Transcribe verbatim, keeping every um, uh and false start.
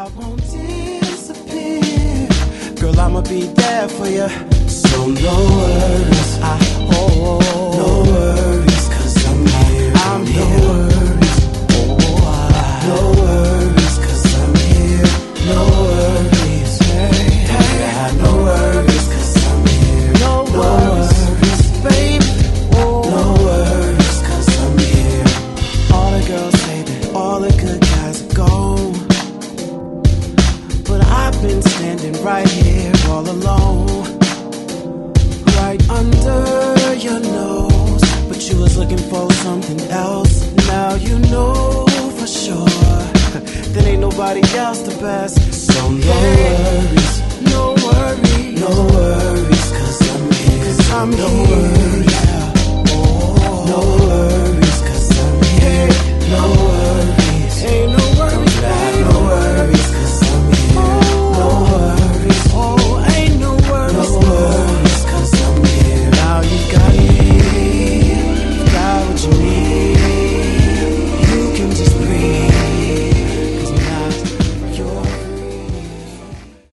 I won't disappear. Girl, I'ma be there for you. So no worries, I oh, no worries, cause I'm here. I'm no here. Worries, oh, I, no worries, cause I'm here. No worries, hey, hey, I no worries, cause I'm here. No, no worries, worries, baby, oh, no worries, cause I'm here. All the girls say that all the good guys are gone, but I've been standing right here all alone, right under your nose. But you was looking for something else. Now you know for sure that ain't nobody else the best. So no worries, no worries, no worries, cause I'm here. Cause I'm no here. Worries.